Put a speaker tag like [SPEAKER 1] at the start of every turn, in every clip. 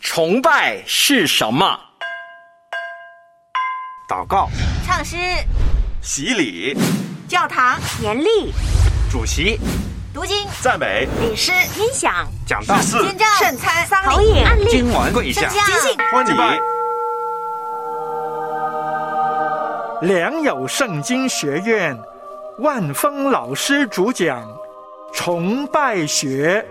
[SPEAKER 1] 崇拜是什么？
[SPEAKER 2] 祷告、
[SPEAKER 3] 唱诗、
[SPEAKER 2] 洗礼、
[SPEAKER 3] 教堂、严厉、
[SPEAKER 2] 主席、
[SPEAKER 3] 读经、
[SPEAKER 2] 赞美、
[SPEAKER 3] 领诗、音响、
[SPEAKER 2] 讲道、
[SPEAKER 3] 宣召、圣餐、丧
[SPEAKER 4] 投影、
[SPEAKER 3] 案例、
[SPEAKER 2] 经文、跪下、
[SPEAKER 3] 即兴、
[SPEAKER 2] 欢迎。
[SPEAKER 5] 良友圣经学院万峰老师主讲崇拜学。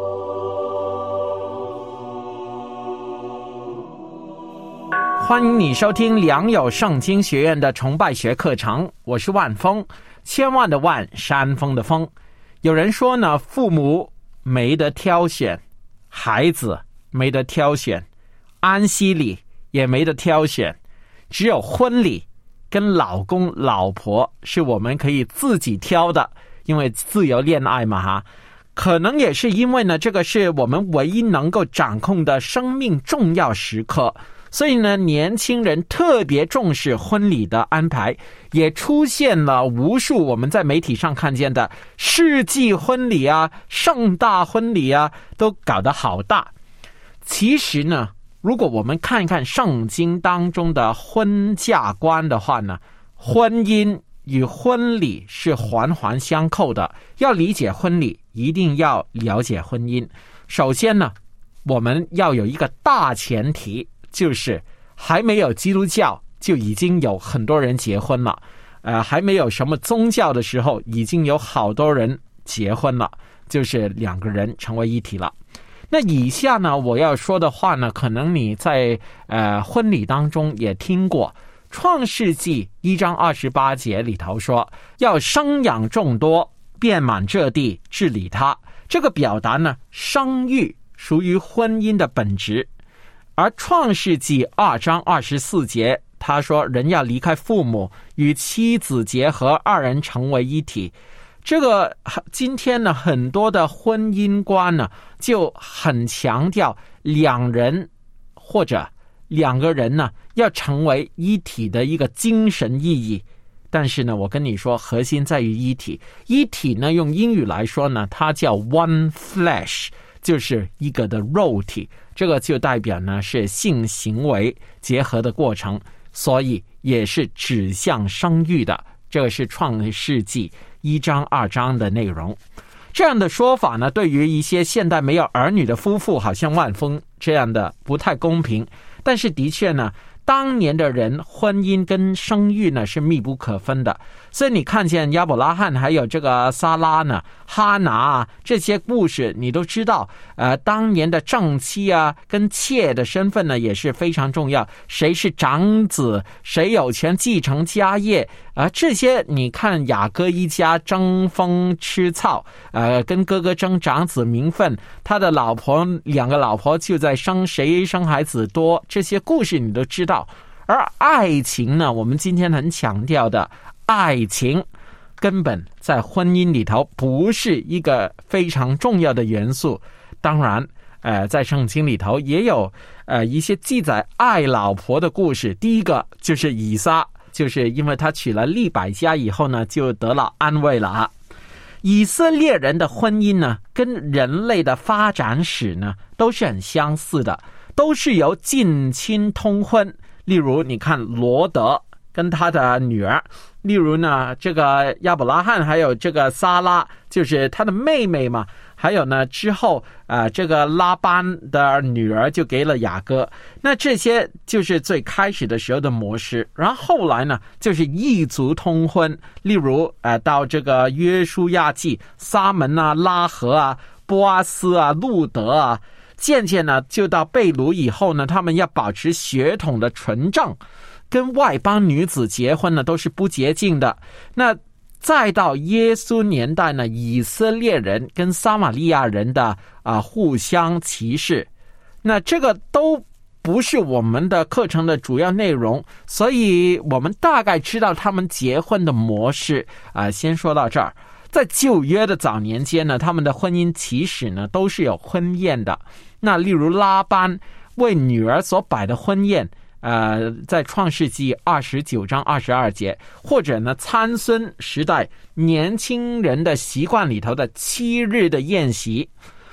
[SPEAKER 6] 欢迎你收听良友圣经学院的崇拜学课程，我是万峰，千万的万，山峰的峰。有人说呢，父母没得挑选，孩子没得挑选，安息礼也没得挑选，只有婚礼跟老公老婆是我们可以自己挑的，因为自由恋爱嘛哈。可能也是因为呢，这个是我们唯一能够掌控的生命重要时刻，所以呢，年轻人特别重视婚礼的安排，也出现了无数我们在媒体上看见的世纪婚礼啊、盛大婚礼啊，都搞得好大。其实呢，如果我们看一看圣经当中的婚嫁观的话呢，婚姻与婚礼是环环相扣的。要理解婚礼，一定要了解婚姻。首先呢，我们要有一个大前提，就是还没有基督教就已经有很多人结婚了，还没有什么宗教的时候，已经有好多人结婚了，就是两个人成为一体了。那以下呢，我要说的话呢，可能你在婚礼当中也听过。创世纪1章28节里头说，要生养众多，遍满这地，治理它。这个表达呢，生育属于婚姻的本质。而创世纪2章24节他说，人要离开父母，与妻子结合，二人成为一体。这个今天呢，很多的婚姻观呢就很强调两人或者两个人呢要成为一体的一个精神意义。但是呢，我跟你说，核心在于一体。一体呢，用英语来说呢，它叫 one flesh， 就是一个的肉体。这个就代表呢是性行为结合的过程，所以也是指向生育的。这个是创世纪1章2章的内容。这样的说法呢，对于一些现代没有儿女的夫妇，好像万峰这样的不太公平。但是的确呢，当年的人婚姻跟生育呢是密不可分的。所以你看见亚伯拉罕还有这个撒拉呢、哈拿啊，这些故事你都知道。当年的正妻啊跟妾的身份呢也是非常重要，谁是长子，谁有权继承家业这些你看雅各一家争风吃草，跟哥哥争长子名分，他的两个老婆就在谁生孩子多，这些故事你都知道。而爱情呢，我们今天很强调的爱情，根本在婚姻里头不是一个非常重要的元素。当然在圣经里头也有一些记载爱老婆的故事。第一个就是以撒，就是因为他娶了利百加以后呢，就得了安慰了啊。以色列人的婚姻呢，跟人类的发展史呢都是很相似的，都是由近亲通婚。例如你看罗德跟他的女儿，例如呢这个亚伯拉罕还有这个撒拉，就是他的妹妹嘛。还有呢之后这个拉班的女儿就给了雅各。那这些就是最开始的时候的模式。然后后来呢就是异族通婚，例如到这个约书亚记，撒门啊、拉合啊、波阿斯啊、路德啊，渐渐呢就到被掳以后呢，他们要保持血统的纯正，跟外邦女子结婚呢都是不洁净的。那再到耶稣年代呢，以色列人跟撒玛利亚人的互相歧视，那这个都不是我们的课程的主要内容，所以我们大概知道他们结婚的模式先说到这儿。在旧约的早年间呢，他们的婚姻起始呢都是有婚宴的。那例如拉班为女儿所摆的婚宴，在创世纪29章22节，或者呢参孙时代年轻人的习惯里头的7日的宴席。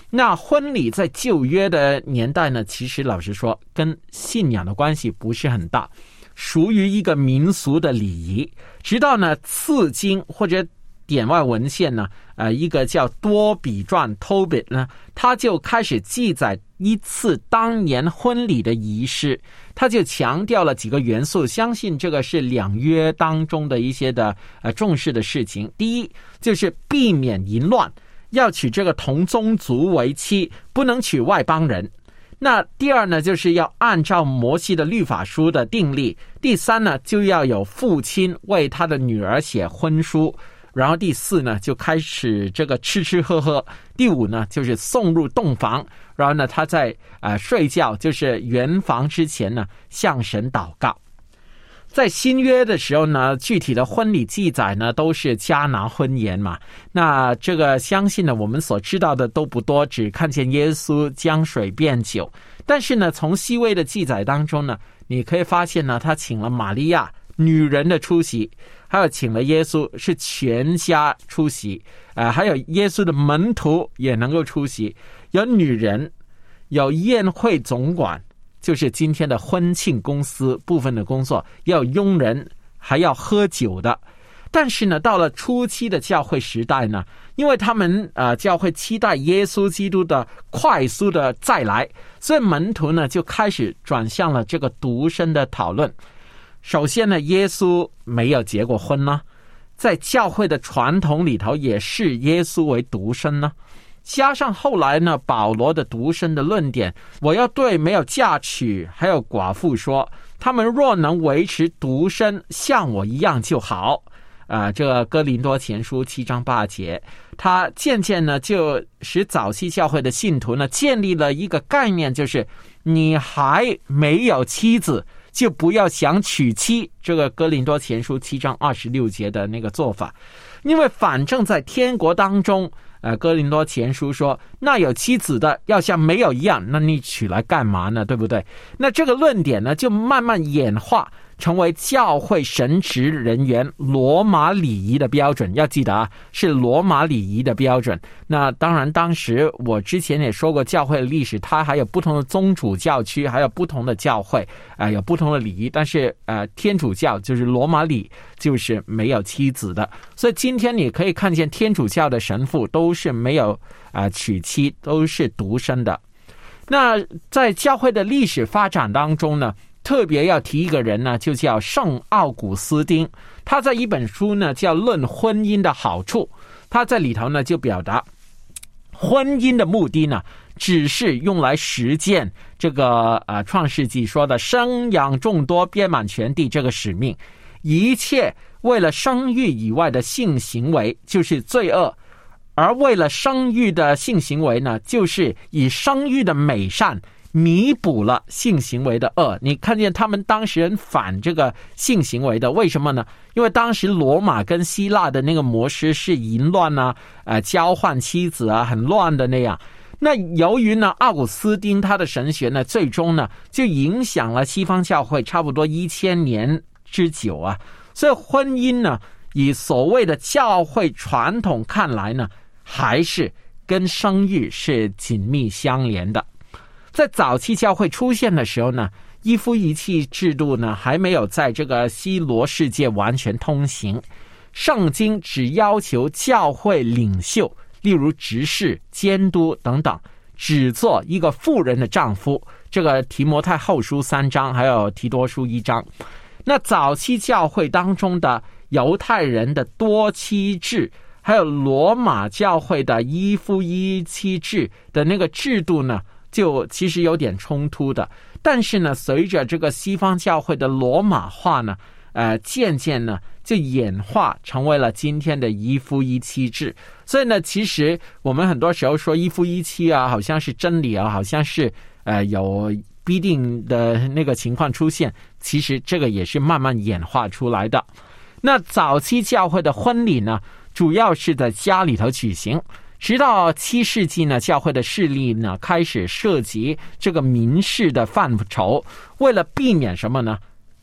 [SPEAKER 6] 那婚礼在旧约的年代呢，其实老实说跟信仰的关系不是很大，属于一个民俗的礼仪。直到呢次经或者典外文献呢，一个叫多比传 Tobit 呢，他就开始记载一次当年婚礼的仪式，他就强调了几个元素，相信这个是两约当中的一些的重视的事情。第一就是避免淫乱，要娶这个同宗族为妻，不能娶外邦人。那第二呢，就是要按照摩西的律法书的定例。第三呢，就要有父亲为他的女儿写婚书。然后第四呢，就开始这个吃吃喝喝。第五呢，就是送入洞房。然后呢，他在睡觉，就是圆房之前呢，向神祷告。在新约的时候呢，具体的婚礼记载呢，都是迦拿婚宴嘛。那这个相信呢，我们所知道的都不多，只看见耶稣将水变酒。但是呢，从西微的记载当中呢，你可以发现呢，他请了玛利亚女人的出席，还有请了耶稣是全家出席，还有耶稣的门徒也能够出席，有女人，有宴会总管，就是今天的婚庆公司部分的工作，要有佣人，还要喝酒的。但是呢，到了初期的教会时代呢，因为他们教会期待耶稣基督的快速的再来，所以门徒呢就开始转向了这个独身的讨论。首先呢，耶稣没有结过婚呢，在教会的传统里头也视耶稣为独身呢。加上后来呢，保罗的独身的论点，我要对没有嫁娶还有寡妇说，他们若能维持独身，像我一样就好。这个哥林多前书7章8节，他渐渐呢就使早期教会的信徒呢建立了一个概念，就是你还没有妻子，就不要想娶妻。这个哥林多前书7章26节的那个做法，因为反正在天国当中，哥林多前书说，那有妻子的要像没有一样，那你娶来干嘛呢？对不对？那这个论点呢，就慢慢演化成为教会神职人员罗马礼仪的标准。要记得啊，是罗马礼仪的标准。那当然，当时我之前也说过，教会的历史它还有不同的宗主教区，还有不同的教会，有不同的礼仪。但是天主教就是罗马礼，就是没有妻子的。所以今天你可以看见天主教的神父都是没有娶妻，都是独身的。那在教会的历史发展当中呢，特别要提一个人呢，就叫圣奥古斯丁。他在一本书呢叫《论婚姻的好处》，他在里头呢就表达，婚姻的目的呢，只是用来实践这个创世纪说的生养众多，遍满全地这个使命。一切为了生育以外的性行为就是罪恶，而为了生育的性行为呢，就是以生育的美善弥补了性行为的恶。你看见他们当时人反这个性行为的，为什么呢？因为当时罗马跟希腊的那个模式是淫乱啊，交换妻子啊，很乱的那样。那由于呢，奥古斯丁他的神学呢，最终呢就影响了西方教会差不多1000年之久啊。所以婚姻呢，以所谓的教会传统看来呢，还是跟生育是紧密相连的。在早期教会出现的时候呢，一夫一妻制度呢还没有在这个西罗世界完全通行。圣经只要求教会领袖，例如执事、监督等等，只做一个妇人的丈夫。这个提摩太后书3章，还有提多书1章。那早期教会当中的犹太人的多妻制，还有罗马教会的一夫一妻制的那个制度呢，就其实有点冲突的。但是呢，随着这个西方教会的罗马化呢，渐渐呢就演化成为了今天的一夫一妻制。所以呢，其实我们很多时候说一夫一妻啊，好像是真理啊，好像是有必定的那个情况出现，其实这个也是慢慢演化出来的。那早期教会的婚礼呢，主要是在家里头举行。直到7世纪呢，教会的势力呢开始涉及这个民事的范畴。为了避免什么呢？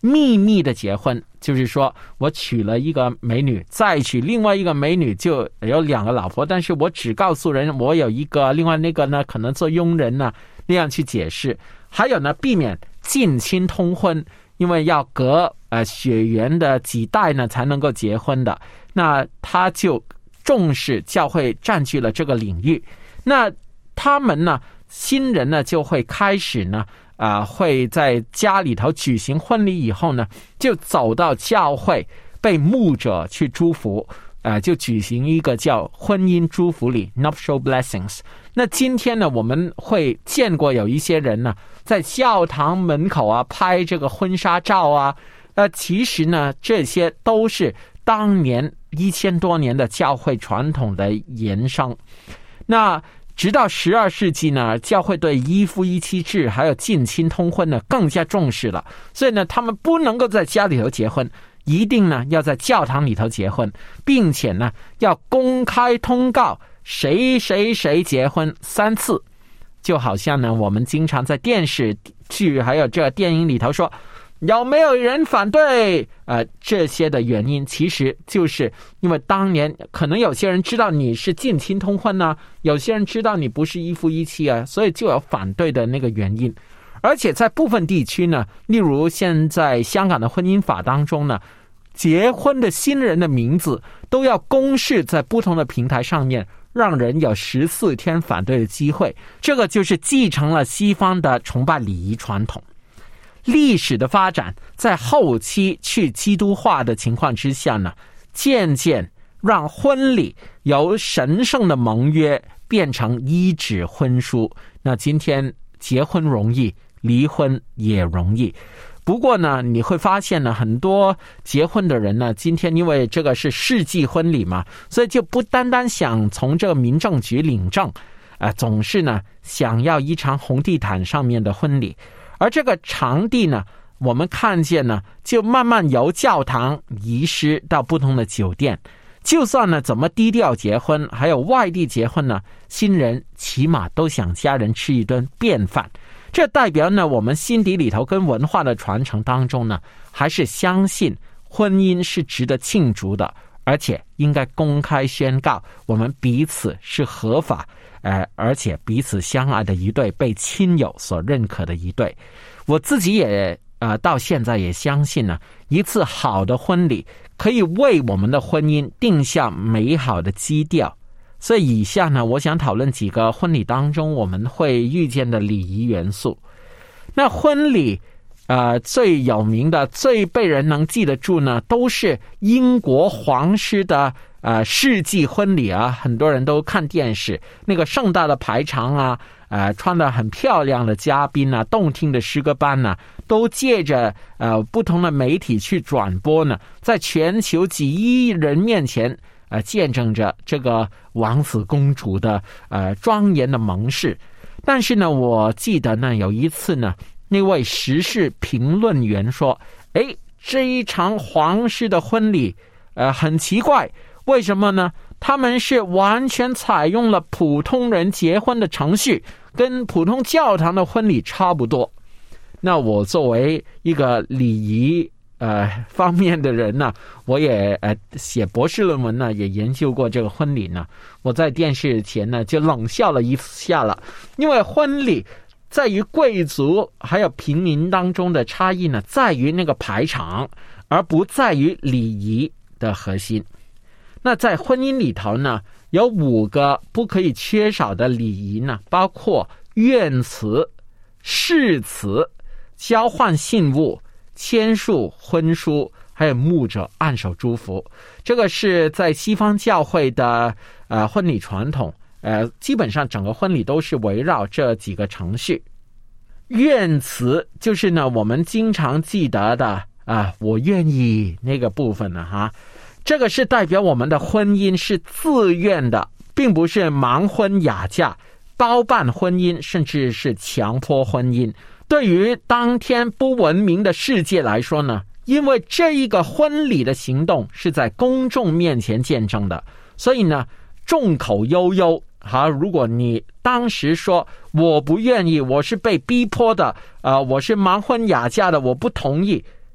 [SPEAKER 6] 秘密的结婚，就是说我娶了一个美女，再娶另外一个美女，就有2个老婆，但是我只告诉人我有一个，另外那个呢可能做佣人呢，那样去解释。还有呢，避免近亲通婚，因为要隔血缘的几代呢才能够结婚的，那他就重视教会占据了这个领域。那他们呢，新人呢就会开始呢会在家里头举行婚礼以后呢，就走到教会被牧者去祝福，就举行一个叫婚姻祝福礼 nuptial blessings。 那今天呢，我们会见过有一些人呢在教堂门口拍这个婚纱照其实呢这些都是当年1000多年的教会传统的延伸。那直到12世纪呢，教会对一夫一妻制还有近亲通婚呢更加重视了，所以呢他们不能够在家里头结婚，一定呢要在教堂里头结婚，并且呢要公开通告谁谁谁结婚3次。就好像呢我们经常在电视剧还有这电影里头说有没有人反对这些的原因其实就是因为当年可能有些人知道你是近亲通婚呢，有些人知道你不是一夫一妻所以就有反对的那个原因。而且在部分地区呢，例如现在香港的婚姻法当中呢，结婚的新人的名字都要公示在不同的平台上面，让人有14天反对的机会。这个就是继承了西方的崇拜礼仪传统。历史的发展在后期去基督化的情况之下呢，渐渐让婚礼由神圣的盟约变成一纸婚书。那今天结婚容易，离婚也容易。不过呢，你会发现呢，很多结婚的人呢，今天因为这个是世纪婚礼嘛，所以就不单单想从这个民政局领证，总是呢想要一场红地毯上面的婚礼。而这个场地呢，我们看见呢，就慢慢由教堂移师到不同的酒店。就算呢怎么低调结婚，还有外地结婚呢，新人起码都想家人吃一顿便饭。这代表呢，我们心底里头跟文化的传承当中呢，还是相信婚姻是值得庆祝的，而且应该公开宣告我们彼此是合法，而且彼此相爱的一对，被亲友所认可的一对。我自己也到现在也相信呢，一次好的婚礼可以为我们的婚姻定下美好的基调。所以以下呢，我想讨论几个婚礼当中我们会遇见的礼仪元素。那婚礼最有名的、最被人能记得住呢，都是英国皇室的世纪婚礼很多人都看电视，那个盛大的排场穿得很漂亮的嘉宾动听的诗歌班都借着不同的媒体去转播呢，在全球几亿人面前见证着这个王子公主的庄严的盟誓。但是呢，我记得呢有一次呢，那位时事评论员说，这一场皇室的婚礼很奇怪，为什么呢？他们是完全采用了普通人结婚的程序，跟普通教堂的婚礼差不多。那我作为一个礼仪方面的人呢，我也写博士论文呢，也研究过这个婚礼呢。我在电视前呢就冷笑了一下了，因为婚礼在于贵族还有平民当中的差异呢，在于那个排场，而不在于礼仪的核心。那在婚姻里头呢，有5个不可以缺少的礼仪呢，包括愿词、誓词、交换信物、签署婚书，还有牧者按手祝福。这个是在西方教会的婚礼传统，基本上整个婚礼都是围绕这几个程序。愿词就是呢我们经常记得的我愿意那个部分呢这个是代表我们的婚姻是自愿的，并不是盲婚哑嫁、包办婚姻，甚至是强迫婚姻。对于当天不文明的世界来说呢，因为这一个婚礼的行动是在公众面前见证的，所以呢众口悠悠如果你当时说我不愿意，我是被逼迫的我是盲婚哑嫁的，我不同意，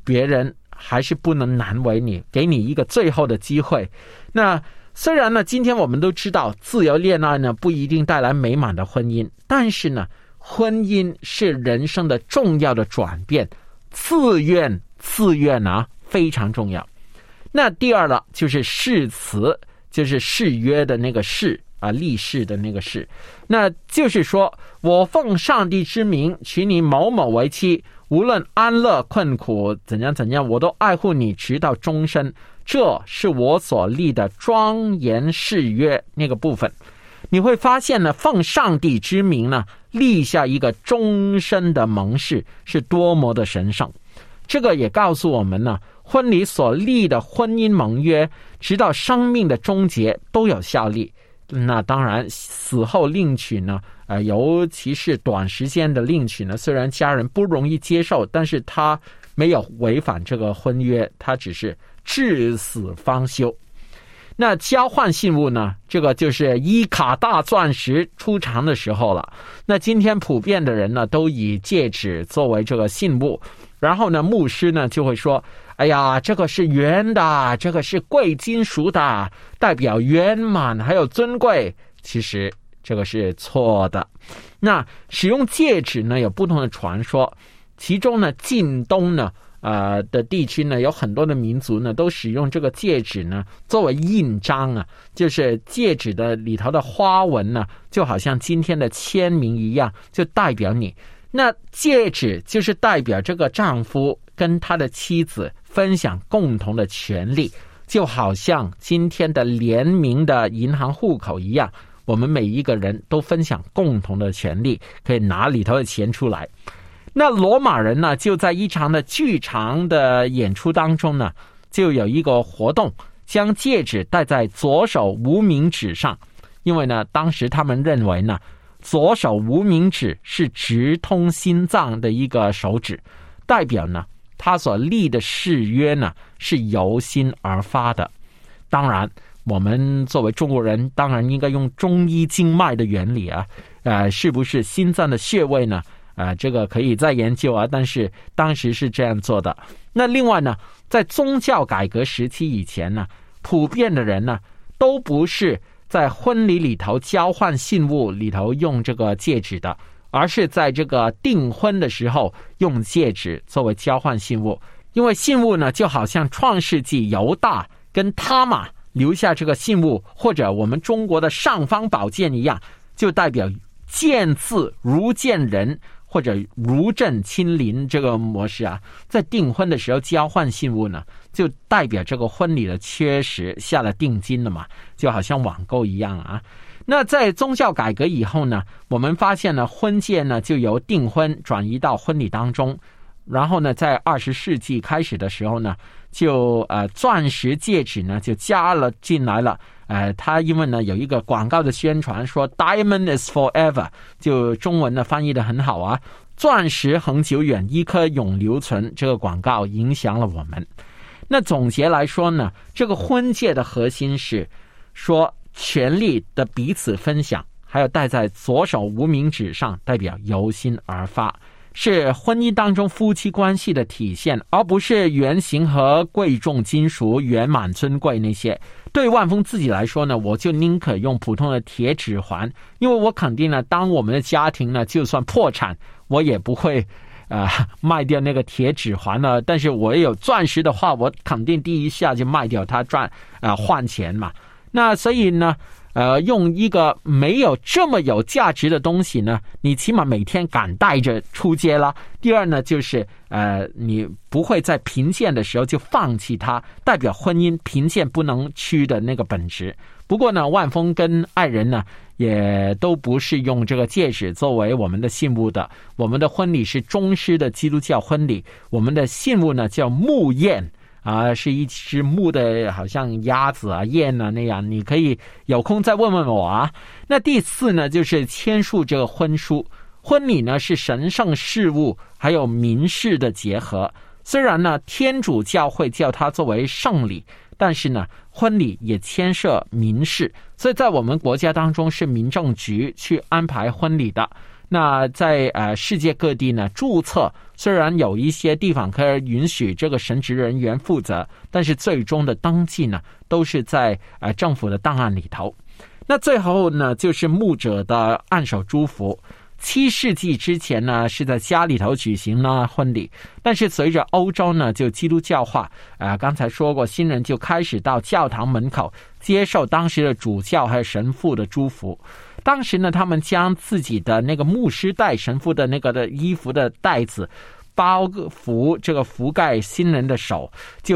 [SPEAKER 6] 别人还是不能难为你，给你一个最后的机会。那虽然呢，今天我们都知道自由恋爱呢不一定带来美满的婚姻，但是呢，婚姻是人生的重要的转变，自愿啊非常重要。那第二了就是誓词，就是誓约的那个誓啊，立誓的那个誓。那就是说我奉上帝之名娶你某某为妻，无论安乐困苦怎样怎样，我都爱护你直到终身，这是我所立的庄严誓约。那个部分你会发现呢，奉上帝之名呢立下一个终身的盟誓，是多么的神圣。这个也告诉我们呢，婚礼所立的婚姻盟约直到生命的终结都有效力。那当然死后另娶呢尤其是短时间的另娶呢，虽然家人不容易接受，但是他没有违反这个婚约，他只是至死方休。那交换信物呢，这个就是伊卡大钻石出场的时候了。那今天普遍的人呢都以戒指作为这个信物，然后呢牧师呢就会说，哎呀，这个是圆的，这个是贵金属的，代表圆满还有尊贵。其实这个是错的。那使用戒指呢有不同的传说，其中呢近东呢的地区呢有很多的民族呢都使用这个戒指呢作为印章啊，就是戒指的里头的花纹呢就好像今天的签名一样，就代表你。那戒指就是代表这个丈夫跟他的妻子分享共同的权利，就好像今天的联名的银行户口一样，我们每一个人都分享共同的权利，可以拿里头的钱出来。那罗马人呢就在一场的剧场的演出当中呢，就有一个活动，将戒指戴在左手无名指上。因为呢当时他们认为呢左手无名指是直通心脏的一个手指，代表呢他所立的誓约呢是由心而发的。当然我们作为中国人当然应该用中医经脉的原理啊，是不是心脏的穴位呢这个可以再研究啊，但是当时是这样做的。那另外呢，在宗教改革时期以前呢，普遍的人呢都不是在婚礼里头交换信物里头用这个戒指的，而是在这个订婚的时候用戒指作为交换信物。因为信物呢就好像创世纪犹大跟他玛留下这个信物，或者我们中国的尚方宝剑一样，就代表见字如见人或者如朕亲临这个模式啊。在订婚的时候交换信物呢，就代表这个婚礼的确实下了定金了嘛，就好像网购一样啊。那在宗教改革以后呢，我们发现呢婚戒呢就由订婚转移到婚礼当中。然后呢在20世纪开始的时候呢，就钻石戒指呢就加了进来了。它因为呢有一个广告的宣传说 Diamond is forever， 就中文呢翻译的很好啊，钻石恒久远，一颗永留存，这个广告影响了我们。那总结来说呢，这个婚戒的核心是说权力的彼此分享，还有戴在左手无名指上，代表由心而发，是婚姻当中夫妻关系的体现，而不是圆形和贵重金属圆满尊贵那些。对万峰自己来说呢，我就宁可用普通的铁指环，因为我肯定呢，当我们的家庭呢就算破产，我也不会卖掉那个铁指环了。但是我有钻石的话，我肯定第一下就卖掉它换钱嘛。那所以呢用一个没有这么有价值的东西呢，你起码每天敢带着出街啦。第二呢，就是你不会在贫贱的时候就放弃它，代表婚姻贫贱不能屈的那个本质。不过呢，万峰跟爱人呢也都不是用这个戒指作为我们的信物的。我们的婚礼是中式的基督教婚礼，我们的信物呢叫木燕是一只木的，好像鸭子啊、燕啊那样。你可以有空再问问我啊。那第4呢，就是签署这个婚书。婚礼呢是神圣事物还有民事的结合。虽然呢天主教会叫它作为圣礼，但是呢婚礼也牵涉民事，所以在我们国家当中是民政局去安排婚礼的。 那在世界各地呢，注册虽然有一些地方可以允许这个神职人员负责，但是最终的登记呢，都是在政府的档案里头。那最后呢，就是牧者的按手祝福。7世纪之前呢，是在家里头举行呢婚礼，但是随着欧洲呢就基督教化，刚才说过，新人就开始到教堂门口接受当时的主教还有神父的祝福。当时呢，他们将自己的那个牧师带神父的那个的衣服的带子包覆这个覆盖新人的手，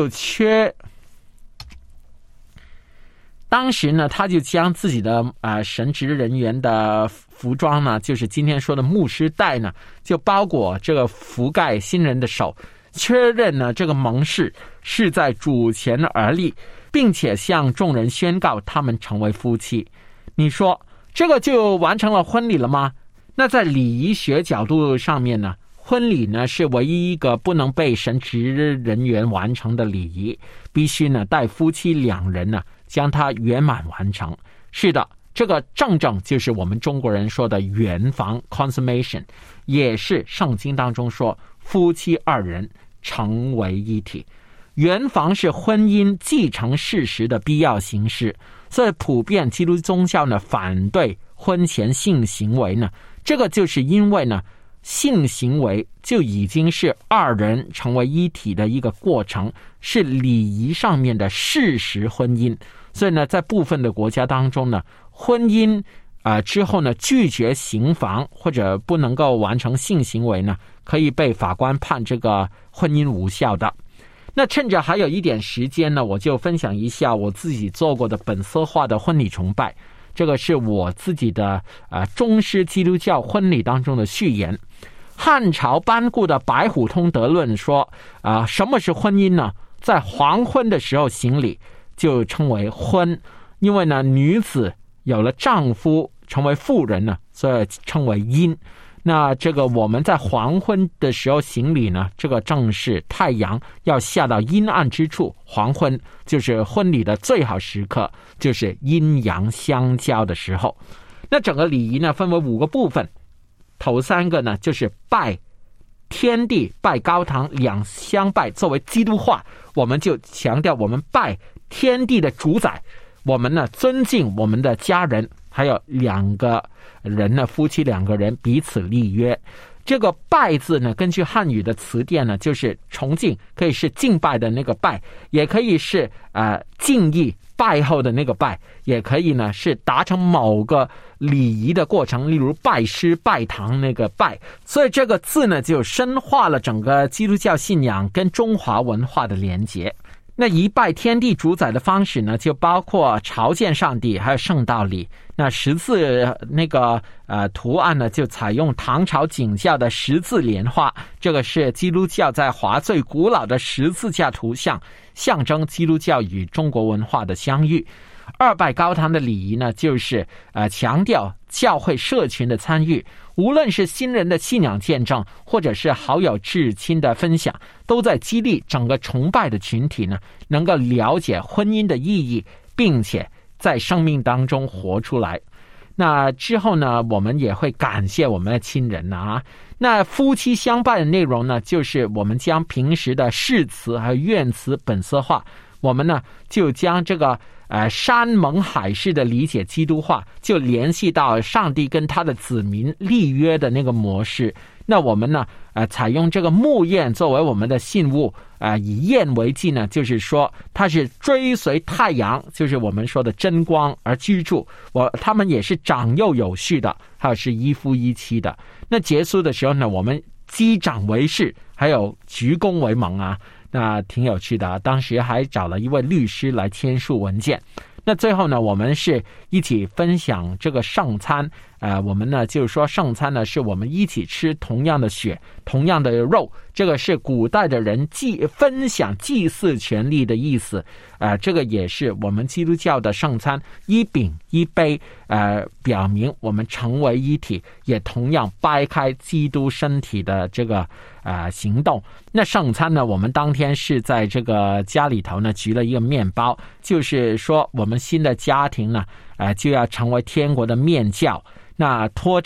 [SPEAKER 6] 当时呢，他就将自己的神职人员的服装呢，就是今天说的牧师带呢，就包裹这个覆盖新人的手，确认呢这个盟誓是在主前而立，并且向众人宣告他们成为夫妻。你说这个就完成了婚礼了吗？那在礼仪学角度上面呢，婚礼呢是唯一一个不能被神职人员完成的礼仪，必须呢带夫妻2人呢将它圆满完成。是的，这个正就是我们中国人说的圆房 consummation， 也是圣经当中说夫妻2人成为一体。圆房是婚姻继承事实的必要形式，所以普遍基督宗教呢反对婚前性行为呢，这个就是因为呢性行为就已经是2人成为一体的一个过程，是礼仪上面的事实婚姻。所以呢，在部分的国家当中呢，婚姻之后呢拒绝行房或者不能够完成性行为呢，可以被法官判这个婚姻无效的。那趁着还有一点时间呢，我就分享一下我自己做过的本色化的婚礼崇拜。这个是我自己的中式基督教婚礼当中的序言。汉朝颁布的白虎通德论说什么是婚姻呢？在黄昏的时候行礼就称为婚，因为呢女子有了丈夫成为妇人呢，所以称为阴。那这个我们在黄昏的时候行礼呢，这个正是太阳要下到阴暗之处，黄昏就是婚礼的最好时刻，就是阴阳相交的时候。那整个礼仪呢分为5个部分，头3个呢就是拜天地拜高堂2相拜，作为基督化，我们就强调我们拜天地的主宰，我们呢尊敬我们的家人，还有2个人呢，夫妻2个人彼此立约。这个拜字呢，根据汉语的词典呢，就是崇敬，可以是敬拜的那个拜，也可以是敬意拜后的那个拜，也可以呢是达成某个礼仪的过程，例如拜师拜堂那个拜。所以这个字呢就深化了整个基督教信仰跟中华文化的连结。那一拜天地主宰的方式呢，就包括朝见上帝还有圣道礼。那十字那个图案呢，就采用唐朝景教的十字莲花，这个是基督教在华最古老的十字架图像，象征基督教与中国文化的相遇。2拜高堂的礼仪呢，就是强调教会社群的参与，无论是新人的信仰见证，或者是好友至亲的分享，都在激励整个崇拜的群体呢，能够了解婚姻的意义，并且在生命当中活出来。那之后呢，我们也会感谢我们的亲人啊。那夫妻相拜的内容呢，就是我们将平时的誓词还有愿词本色化，我们呢就将这个山盟海誓的理解基督化，就联系到上帝跟他的子民立约的那个模式。那我们呢采用这个木焰作为我们的信物，以焰为记呢，就是说它是追随太阳，就是我们说的真光而居住，他们也是长幼有序的，还有是一夫一妻的。那结束的时候呢，我们击掌为誓，还有鞠躬为盟啊，那挺有趣的啊。当时还找了一位律师来签署文件。那最后呢，我们是一起分享这个圣餐，我们呢就是说圣餐呢是我们一起吃同样的血同样的肉，这个是古代的人分享祭祀权利的意思。这个也是我们基督教的圣餐，一饼一杯，表明我们成为一体，也同样掰开基督身体的这个行动。那圣餐呢，我们当天是在这个家里头呢举了一个面包，就是说我们新的家庭呢就要成为天国的面教，那拓展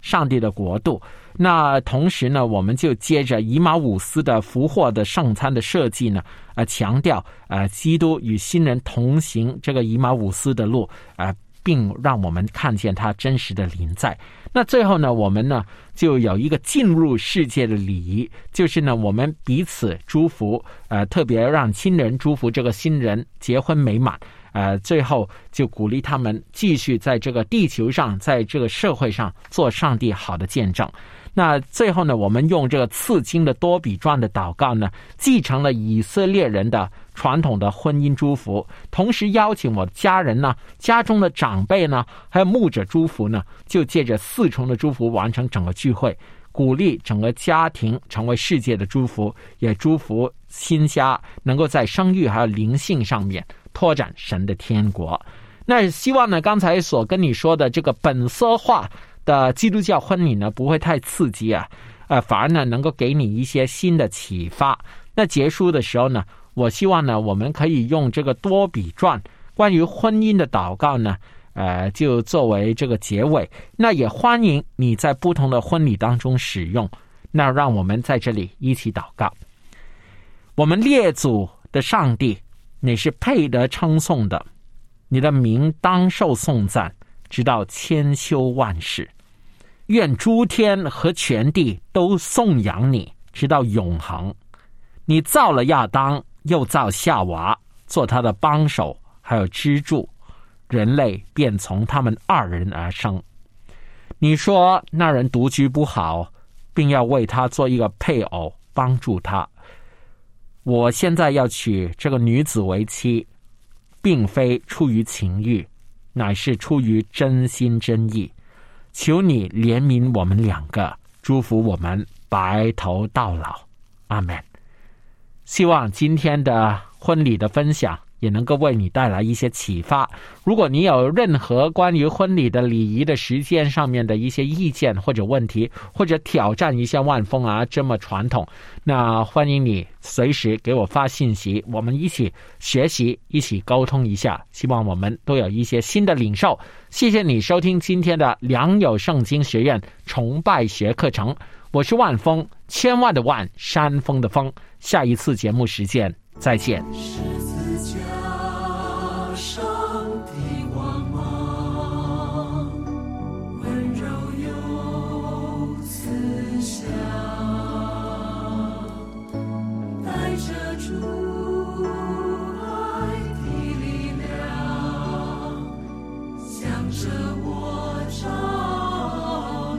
[SPEAKER 6] 上帝的国度。那同时呢，我们就接着以马忤斯的福祸的圣餐的设计呢，强调基督与新人同行这个以马忤斯的路，并让我们看见他真实的临在。那最后呢，我们呢就有一个进入世界的礼仪，就是呢我们彼此祝福，特别让亲人祝福这个新人结婚美满，最后就鼓励他们继续在这个地球上，在这个社会上做上帝好的见证。那最后呢，我们用这个次经的多比传的祷告呢，继承了以色列人的传统的婚姻祝福，同时邀请我的家人呢、家中的长辈呢，还有牧者祝福呢，就借着四重的祝福完成整个聚会，鼓励整个家庭成为世界的祝福，也祝福新家能够在生育还有灵性上面拓展神的天国。那希望呢，刚才所跟你说的这个本色化的基督教婚礼呢，不会太刺激反而呢能够给你一些新的启发。那结束的时候呢，我希望呢我们可以用这个多比传关于婚姻的祷告呢，就作为这个结尾。那也欢迎你在不同的婚礼当中使用。那让我们在这里一起祷告。我们列祖的上帝，你是配得称颂的，你的名当受颂赞，直到千秋万世。愿诸天和全地都颂扬你，直到永恒。你造了亚当，又造夏娃，做他的帮手还有支柱，人类便从他们二人而生。你说那人独居不好，并要为他做一个配偶，帮助他。我现在要娶这个女子为妻，并非出于情欲，乃是出于真心真意。求你怜悯我们两个，祝福我们白头到老。阿们。希望今天的婚礼的分享也能够为你带来一些启发。如果你有任何关于婚礼的礼仪的实践上面的一些意见或者问题，或者挑战一下万峰这么传统，那欢迎你随时给我发信息，我们一起学习，一起沟通一下，希望我们都有一些新的领受。谢谢你收听今天的良友圣经学院崇拜学课程，我是万峰，千万的万，山峰的峰。下一次节目时间再见。
[SPEAKER 4] 十字架上的光芒，温柔又慈祥，带着主爱的力量，向着我照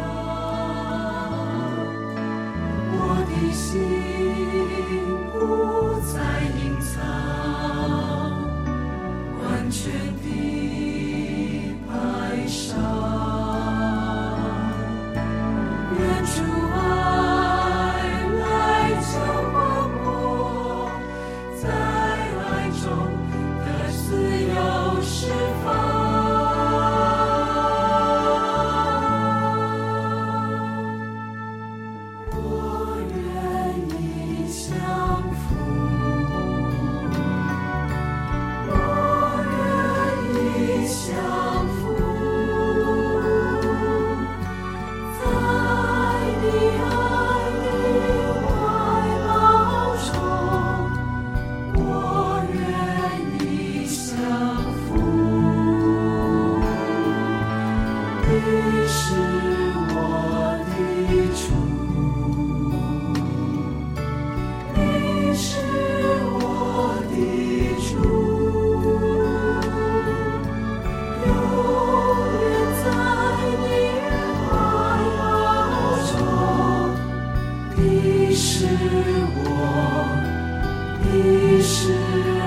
[SPEAKER 4] 亮我的心。不再隐藏，完全的摆上，愿主爱来浇灌我，在爱中的自由释放。我愿意降服。相扶，在你爱的怀抱中，我愿意降服。你是我的主，你是我的主。你是我，你是